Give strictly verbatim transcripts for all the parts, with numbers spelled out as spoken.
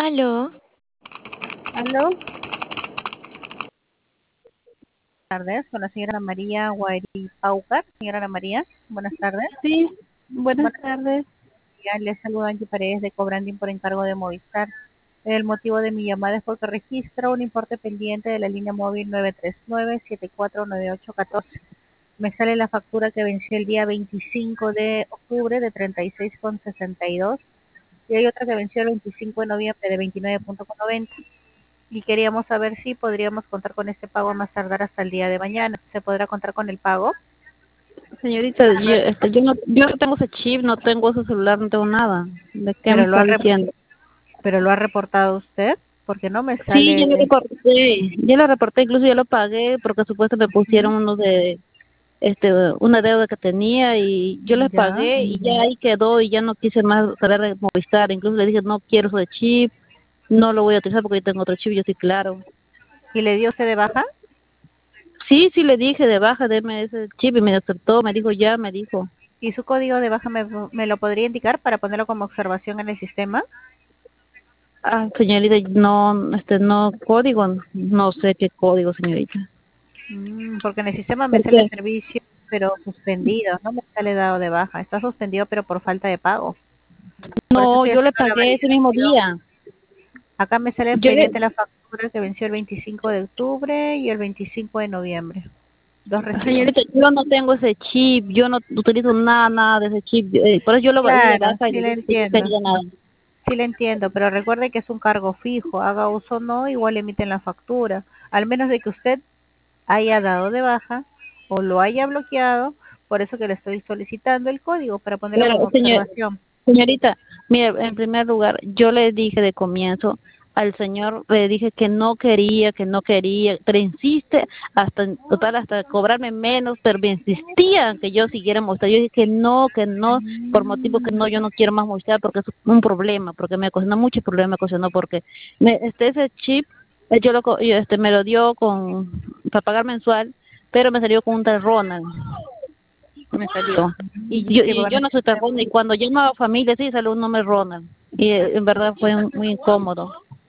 Aló, Aló, buenas tardes, con la señora Ana María Guaripaucar. Señora Ana María, buenas tardes. Sí, buenas Buenas tardes. días, les saluda Angie Paredes de Cobranding por encargo de Movistar. El motivo de mi llamada es porque registro un importe pendiente de la línea móvil nueve tres nueve, siete cuatro nueve ocho uno cuatro. Me sale la factura que venció el día veinticinco de octubre de treinta y seis con sesenta y dos y hay otra que venció el veinticinco de noviembre de veintinueve con noventa. Y queríamos saber si podríamos contar con este pago a más tardar hasta el día de mañana. ¿Se podrá contar con el pago? Señorita, yo, este, yo, no, yo no tengo ese chip, no tengo ese celular, no tengo nada. ¿De qué me Pero lo ha está rep- diciendo? pero lo ha reportado usted, porque no me Sí, yo lo sale. reporté, yo lo reporté, incluso yo lo pagué porque supuestamente me Ujú. pusieron uno de, este, una deuda que tenía y yo les Ya. pagué y ya ahí quedó y ya no quise más saber de Movistar. Incluso le dije, no quiero ese chip, no lo voy a utilizar porque yo tengo otro chip, yo estoy claro. ¿Y le dio usted de baja? Sí, sí le dije de baja, deme ese chip y me aceptó, me dijo ya, me dijo. ¿Y su código de baja me, me lo podría indicar para ponerlo como observación en el sistema? Ah, señorita, no, este, no, código, no sé qué código, señorita. Mm, porque en el sistema me ¿Por sale qué? servicio, pero suspendido. No me sale dado de baja. Está suspendido, pero por falta de pago. Por eso No, estoy yo le haciendo la pagué ese mismo validación. día. Acá me sale Yo le, pendiente la factura que venció el veinticinco de octubre y el veinticinco de noviembre. Dos recibos. señorita, yo no tengo ese chip, yo no utilizo nada, nada de ese chip, eh, por eso yo lo di de Claro, baja y sí le le dije que no entiendo. quería nada. Sí le entiendo, pero recuerde que es un cargo fijo. Haga uso o no, igual emiten la factura. Al menos de que usted haya dado de baja o lo haya bloqueado. Por eso que le estoy solicitando el código para ponerlo Pero, como señor, observación. señorita, mire, en primer lugar, yo le dije de comienzo al señor, le dije que no quería, que no quería, pero insiste hasta, total, hasta cobrarme menos, pero me insistía que yo siguiera mostrar. Yo dije que no, que no, por motivo que no, yo no quiero más mostrar porque es un problema, porque me ocasionó mucho problema, me ocasionó porque me, este ese chip, eh, yo lo, co- yo, este, me lo dio con, para pagar mensual, pero me salió con un tal Ronald me salió. Y yo, Sí, y porque yo no soy tan Ronald, y cuando llamaba a familia, sí, salió un nombre Ronald. Y eh, en verdad fue un- muy incómodo.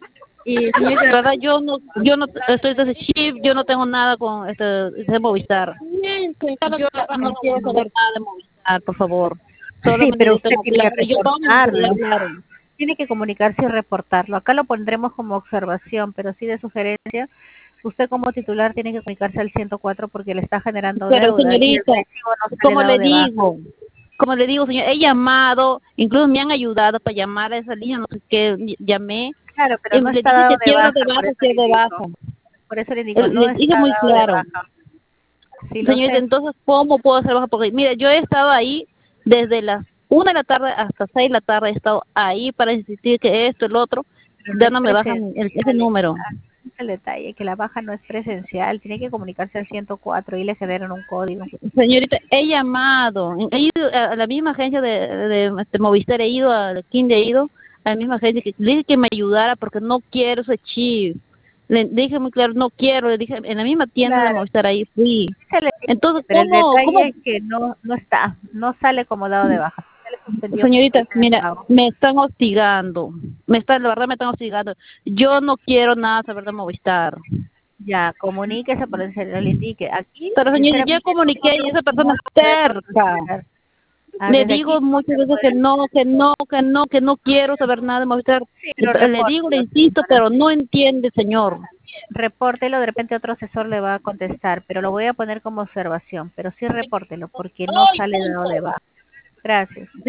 Y señorita, de verdad, yo no, yo no estoy de ese chip, yo no tengo nada con este, de Movistar. Yo no quiero saber nada de Movistar, por favor. sí, Solamente pero yo usted tengo tiene que claro, yo tomo mi celular reportarlo. claro. Tiene que comunicarse y reportarlo. Acá lo pondremos como observación, pero sí de sugerencia. Usted como titular tiene que comunicarse al ciento cuatro porque le está generando Pero deuda y el señorita, recibo no sale como dado le de baja. digo, como le digo, señor, he llamado, incluso me han ayudado para llamar a esa línea, no sé qué, llamé, Claro, pero y no le está dije dado que de quiero de baja, por baja, eso le quiero de indico. baja. Por eso le digo, Eh, no Le dije está muy dado de claro. baja. Sí, lo Señorita, sé. entonces, ¿cómo puedo hacer baja? Porque, mire, yo he estado ahí desde las una de la tarde hasta seis de la tarde, he estado ahí para insistir que esto, el otro, Pero no ya es no me bajan el- ese presencial. número. Aquí es el detalle, que la baja no es presencial. Tiene que comunicarse al ciento cuatro y le generan un código. Señorita, he llamado, he ido a la misma agencia de, de, este, Movistar, he ido a Kinder, he ido a la misma agencia, que le dije que me ayudara porque no quiero ese chip. Le dije muy claro, no quiero, le dije, en la misma tienda de Claro, Movistar ahí fui. se le Entonces, entiende, pero el ¿cómo, detalle cómo? es que no no está, no sale como dado de baja. Se le suspendió por Señorita, falta de mira, pago. me están hostigando, me están, la verdad me están hostigando. Yo no quiero nada saber de Movistar. Ya, comuníquese por el celular, le indique. Aquí, Pero señorita, ya sinceramente, comuniqué y nosotros esa no persona lo es podemos terca. hacer. Ah, Le desde digo aquí no muchas se veces que puede. no, que no, que no, que no quiero saber nada de Movistar. Sí, Y pero p- le digo, le repórtelo, insisto, señora. pero no entiende, señor. Repórtelo, de repente otro asesor le va a contestar, pero lo voy a poner como observación. Pero sí repórtelo, porque no sale dado de baja. Gracias.